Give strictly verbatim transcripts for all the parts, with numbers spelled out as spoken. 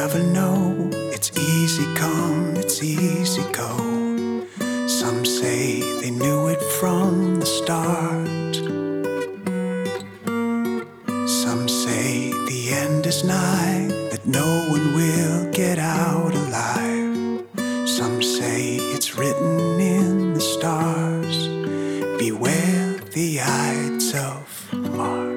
never know. It's easy come, it's easy go. Some say they knew it from the start. Some say the end is nigh, that no one will get out alive. Some say it's written in the stars, beware the Ides of March.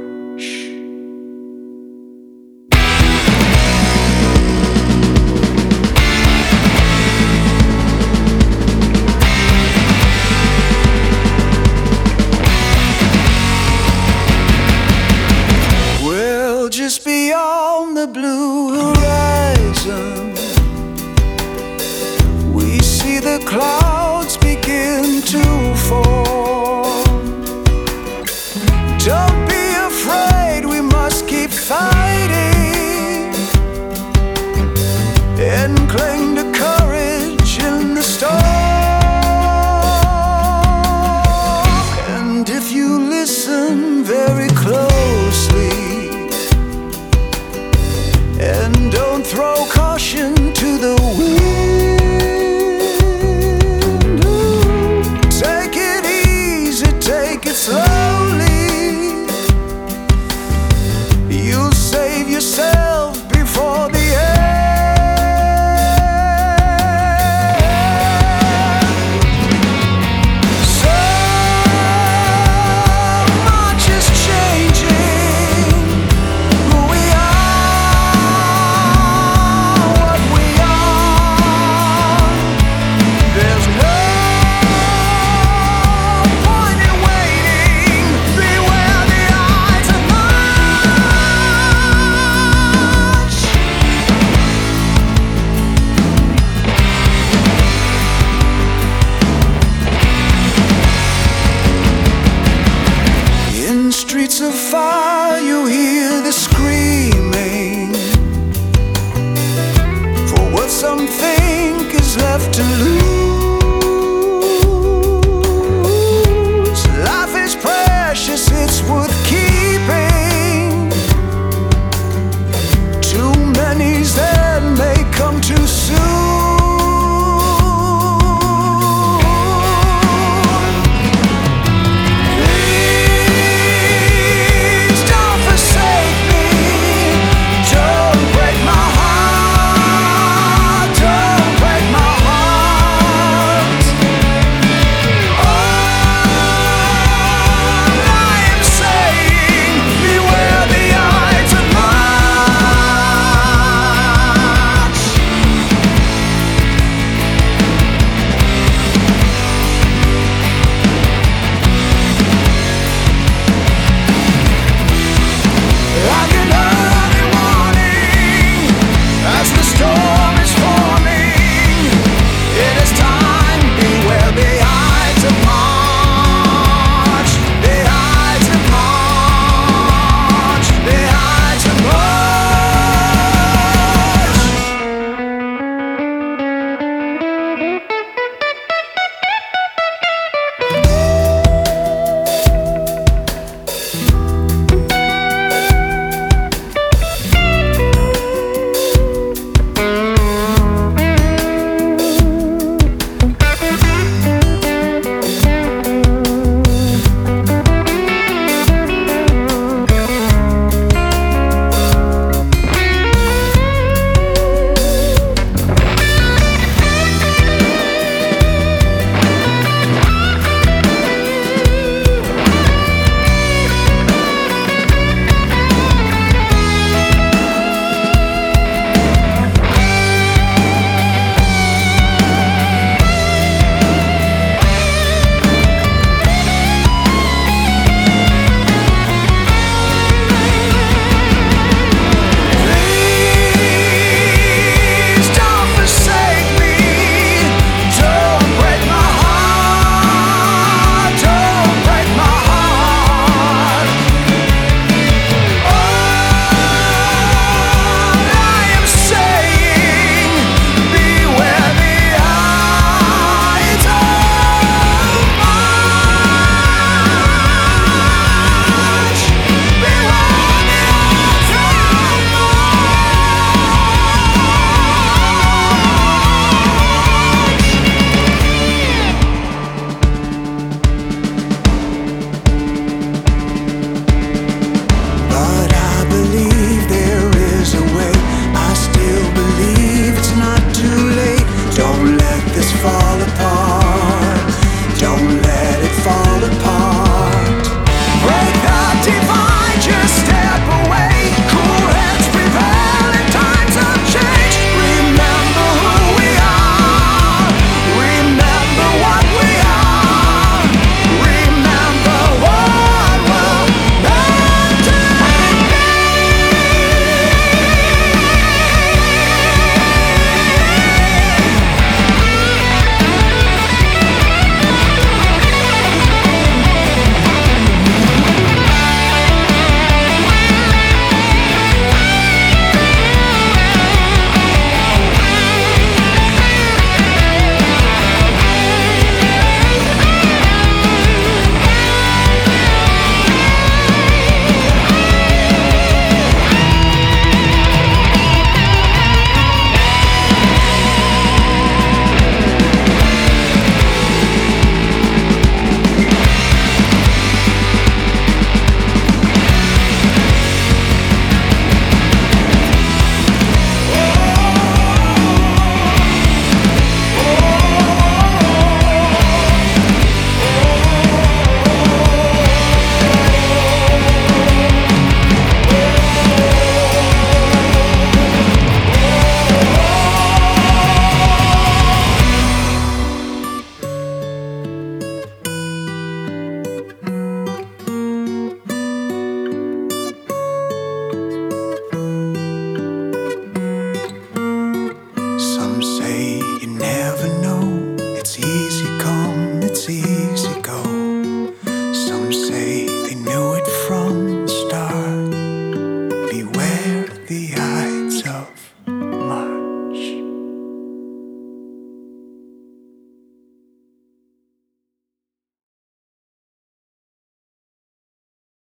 Just beyond the blue horizon, we see the clouds begin to form. Don't be afraid, we must keep fighting and cling to courage in the storm. And if you listen very closely and don't throw caution to the wind, take it easy, take it slowly. You'll save yourself before the end. So much is changing who we are. There's no point in waiting. Beware the Ides of March. In streets of fire you hear the screaming for what some think is left to lose. Life is precious, it's worth keeping. Too many's end may come too soon. Please don't forsake me. Don't break my heart. Don't break my heart. easy come, it's easy